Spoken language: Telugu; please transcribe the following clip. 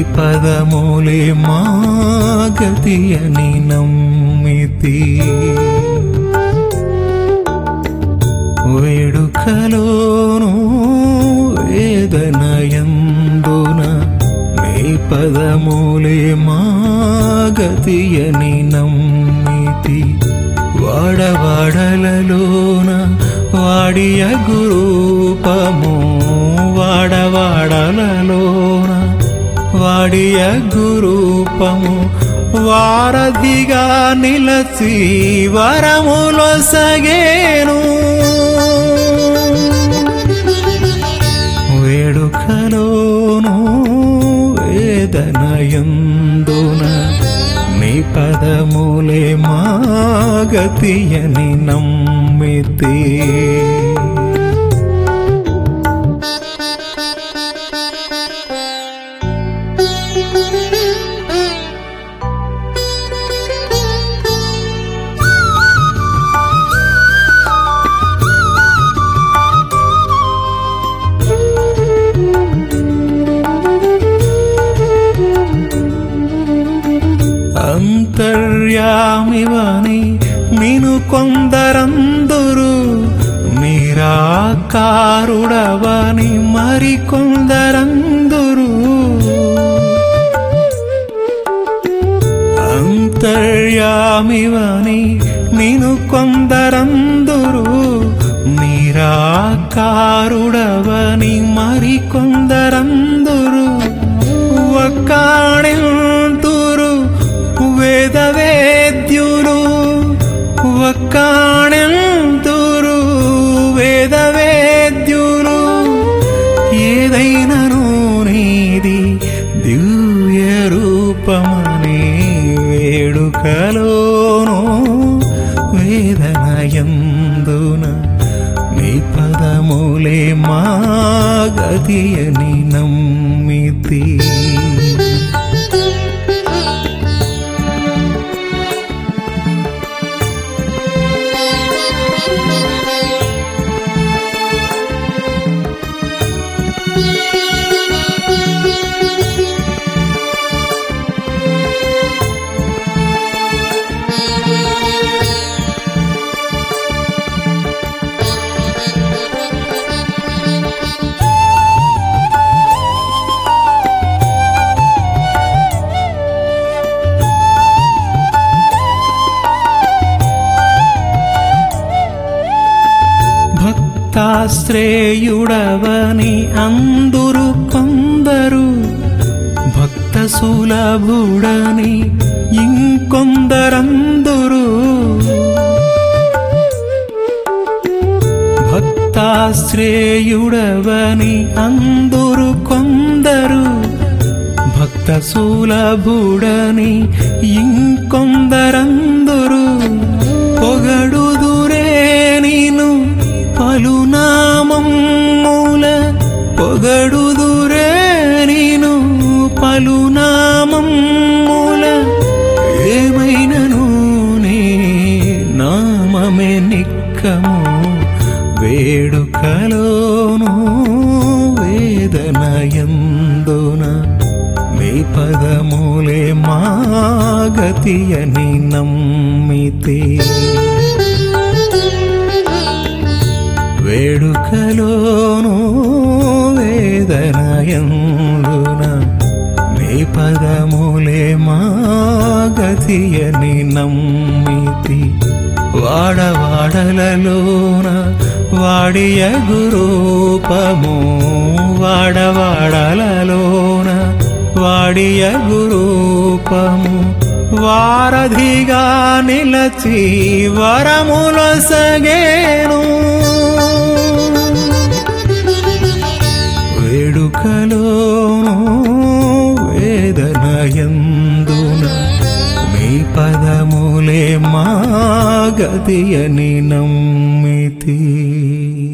పదములే మా గతియని నమ్మితి వేడుకలోను వేదనయందున నీ పదములే మా గతియని నమ్మితి వాడవాడలలోన వాడియ గురూపము వాడవాడలలోన వాడియ గురూపము వారధిగా నిలచి వరములొసగేను వేడుకలోను వేదనయందున నీ పదములే మా గతియని నమ్మితి అంతర్యామివని నిను కొందరందురు నిరాకారుడవని మరికొందరందురు అంతర్యామివని నిను కొందరందురు నిరాకారుడవని మరికొందరందురు ఒక్కాణెంతురు వేదవేద్యులు ఒక్కాణెంతురు వేదవేద్యులు ఏదైనను నీది దివ్య రూపమని వేడుకలోను వేదనయందున నీ పదములే మా గతియని నమ్మితి భక్తాశ్రేయుడవని అందురు కొందరు భక్త సులభుడని ఇంకొందరందురు భక్తాశ్రేయుడవని అందురు కొందరు భక్త సులభుడని ఇంకొందరందురు పొగడుదురే నిను పలునామమ్ముల పొగడుదురే నిను పలునామమ్ముల ఏమైనను నీ నామమే నిక్కము వేడుకలోను వేదనయందున నీ పదములే మా గతియని నమ్మితి వేడుకలోను వేదనయందున నీ పదములే మా గతియని నమ్మితి వాడవాడలలోన వాడియ గురూపము వాడవాడలలోన వాడియ గురూపము వారధిగా నిలచి వరములొసగేను వేడుకలోను వేదనయందున నీ పదములే మా గతియని నమ్మితి